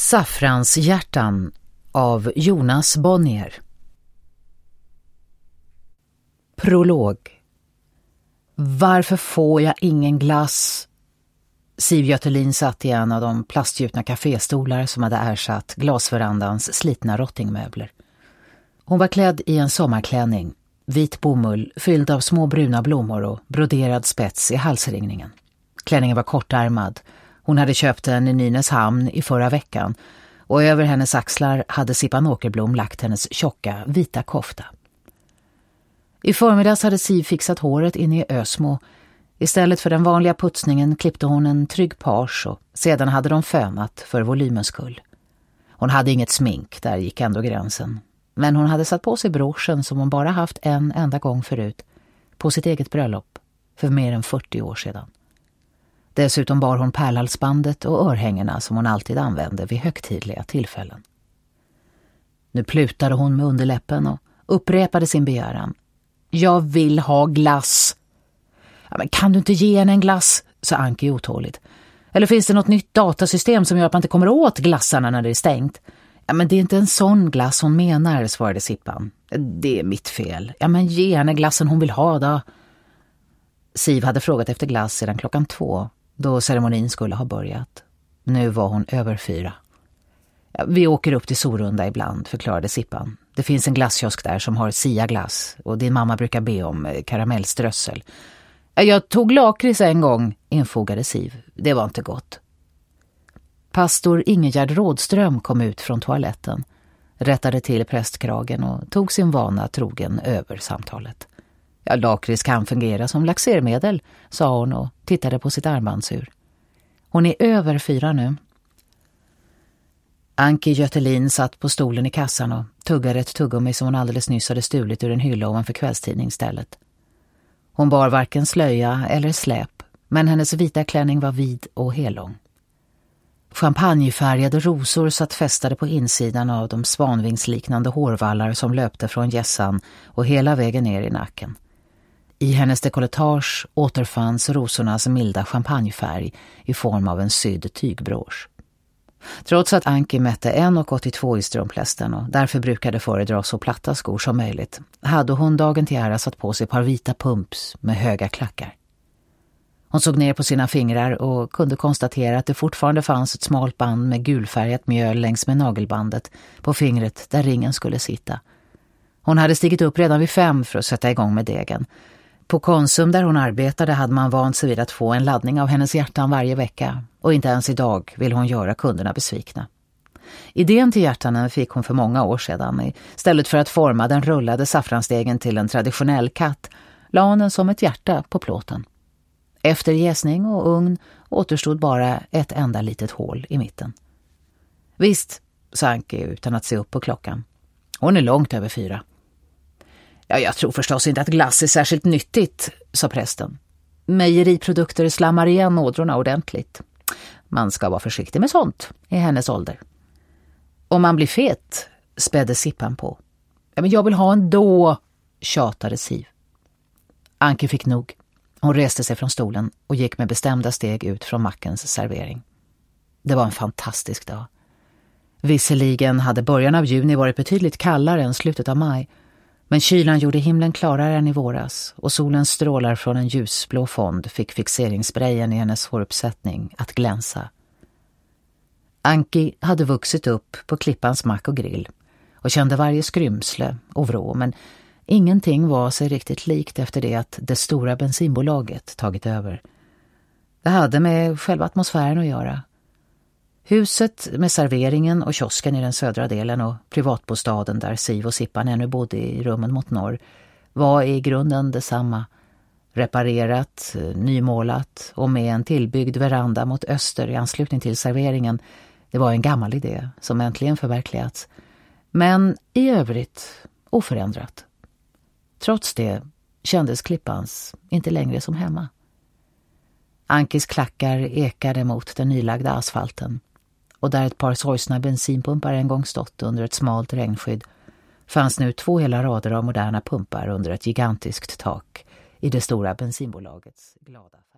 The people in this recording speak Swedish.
Saffranshjärtan av Jonas Bonnier. Prolog. Varför får jag ingen glass? Siv Götterlin satt i en av de plastgjutna kaféstolar som hade ersatt glasverandans slitna rottingmöbler. Hon var klädd i en sommarklänning, vit bomull fylld av små bruna blommor och broderad spets i halsringningen. Klänningen var kortärmad. Hon hade köpt den i Nynäshamn i förra veckan och över hennes axlar hade Sippan Åkerblom lagt hennes tjocka vita kofta. I förmiddags hade Siv fixat håret in i Ösmo. Istället för den vanliga putsningen klippte hon en trygg page och sedan hade de fönat för volymens skull. Hon hade inget smink, där gick ändå gränsen. Men hon hade satt på sig broschen som hon bara haft en enda gång förut, på sitt eget bröllop, för mer än 40 år sedan. Dessutom bar hon pärlhalsbandet och örhängena som hon alltid använde vid högtidliga tillfällen. Nu plutade hon med underläppen och upprepade sin begäran. Jag vill ha glass. Ja, men kan du inte ge henne en glass? Sa Anki otåligt. Eller finns det något nytt datasystem som gör att man inte kommer åt glassarna när det är stängt? Ja, men det är inte en sån glass hon menar, svarade Sippan. Det är mitt fel. Ja, men ge henne glassen hon vill ha då. Siv hade frågat efter glass sedan 2:00, då ceremonin skulle ha börjat. Nu var hon över 4. Ja, vi åker upp till Sorunda ibland, förklarade Sippan. Det finns en glasskiosk där som har Sia-glass och din mamma brukar be om karamellströssel. Jag tog lakrits en gång, infogade Siv. Det var inte gott. Pastor Ingegerd Rådström kom ut från toaletten, rättade till prästkragen och tog sin vana trogen över samtalet. Ja, lakrits kan fungera som laxermedel, sa hon och tittade på sitt armbandsur. Hon är över 4 nu. Anki Götterlin satt på stolen i kassan och tuggade ett tuggummi som hon alldeles nyss hade stulit ur en hylla ovanför kvällstidningsstället. Hon bar varken slöja eller släp, men hennes vita klänning var vid och helång. Champagnefärgade rosor satt fästade på insidan av de svanvingsliknande hårvallar som löpte från gässan och hela vägen ner i nacken. I hennes dekolletage återfanns rosornas milda champagnefärg i form av en sydd tygbrås. Trots att Anki mätte 1,82 i strumplästen och därför brukade föredra så platta skor som möjligt, hade hon dagen till ära satt på sig ett par vita pumps med höga klackar. Hon såg ner på sina fingrar och kunde konstatera att det fortfarande fanns ett smalt band med gulfärgat mjöl längs med nagelbandet på fingret där ringen skulle sitta. Hon hade stigit upp redan vid 5 för att sätta igång med degen. På Konsum där hon arbetade hade man vant sig vid att få en laddning av hennes hjärtan varje vecka och inte ens idag vill hon göra kunderna besvikna. Idén till hjärtanen fick hon för många år sedan. Istället för att forma den rullade saffransdegen till en traditionell katt la hon den som ett hjärta på plåten. Efter jäsning och ugn återstod bara ett enda litet hål i mitten. Visst, sa Anki utan att se upp på klockan. Hon är långt över 4. Ja, jag tror förstås inte att glass är särskilt nyttigt, sa prästen. Mejeriprodukter slammar igen ådrorna ordentligt. Man ska vara försiktig med sånt i hennes ålder. Om man blir fet, spädde Sippan på. Ja, men jag vill ha en då, tjatade Siv. Anki fick nog. Hon reste sig från stolen och gick med bestämda steg ut från mackens servering. Det var en fantastisk dag. Visserligen hade början av juni varit betydligt kallare än slutet av maj, men kylan gjorde himlen klarare än i våras och solens strålar från en ljusblå fond fick fixeringssprayen i hennes håruppsättning att glänsa. Anki hade vuxit upp på Klippans mack och grill och kände varje skrymsle och vrå, men ingenting var sig riktigt likt efter det att det stora bensinbolaget tagit över. Det hade med själva atmosfären att göra. Huset med serveringen och kiosken i den södra delen och privatbostaden där Siv och Sippan ännu bodde i rummen mot norr var i grunden detsamma. Reparerat, nymålat och med en tillbyggd veranda mot öster i anslutning till serveringen. Det var en gammal idé som äntligen förverkligats. Men i övrigt oförändrat. Trots det kändes Klippans inte längre som hemma. Ankis klackar ekade mot den nylagda asfalten och där ett par sorgsna bensinpumpar en gång stått under ett smalt regnskydd fanns nu 2 hela rader av moderna pumpar under ett gigantiskt tak i det stora bensinbolagets glada